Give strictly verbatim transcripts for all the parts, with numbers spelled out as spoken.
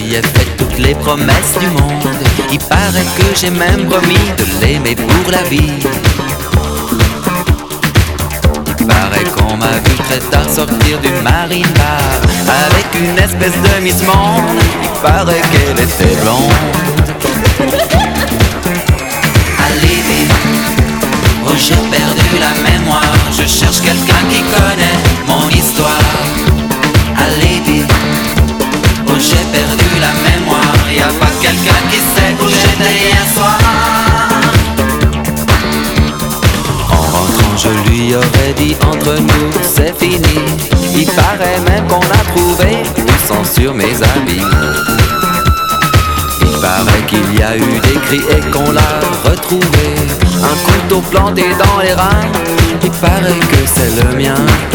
lui ai fait toutes les promesses du monde. Il paraît que j'ai même promis de l'aimer pour la vie. Il paraît qu'on m'a vu très tard sortir du marine bar avec une espèce de Miss Monde. Il paraît qu'elle était blonde. Allez vite, oh j'ai perdu la mémoire. Je cherche quelqu'un qui connaît mon histoire. Allez vite, oh j'ai perdu la mémoire. Y'a pas quelqu'un qui sait où j'étais hier soir. En rentrant je lui aurais dit entre nous c'est fini. Il paraît même qu'on a trouvé du sang sur mes habits. Il paraît qu'il y a eu des cris et qu'on l'a retrouvé. Un couteau planté dans les reins. Il paraît que c'est le mien.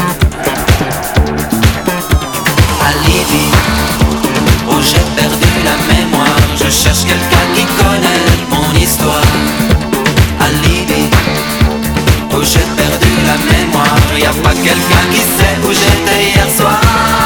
Allez vite, oh j'ai perdu la mémoire. Je cherche quelqu'un qui connaît mon histoire. Allez vite, oh j'ai perdu la mémoire. Y'a pas quelqu'un qui sait où j'étais hier soir.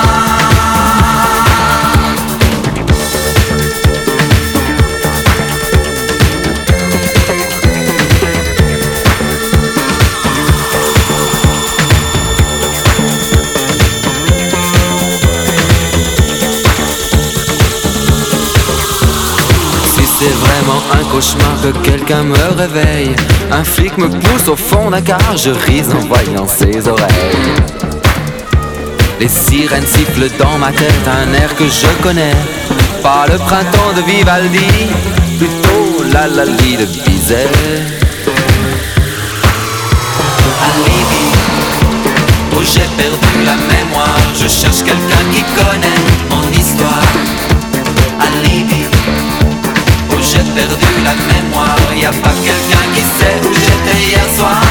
C'est vraiment un cauchemar que quelqu'un me réveille. Un flic me pousse au fond d'un car, je ris en voyant ses oreilles. Les sirènes sifflent dans ma tête, un air que je connais. Pas le printemps de Vivaldi, plutôt la la li de Bizet. Allez vite, oh j'ai perdu la mémoire. Je cherche quelqu'un qui connaît mon histoire. Allez vite, oh j'ai perdu la mémoire. Y'a pas quelqu'un qui sait où j'étais hier soir.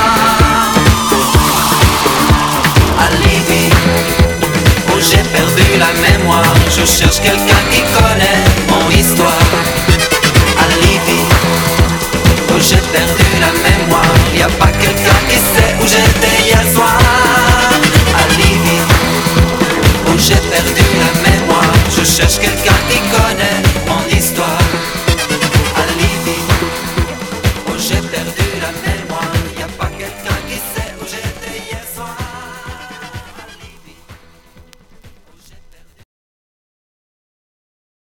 Allez vite, oh j'ai perdu la mémoire. Je cherche quelqu'un qui connaît mon histoire. Allez vite, oh j'ai perdu la mémoire. Y'a pas quelqu'un qui sait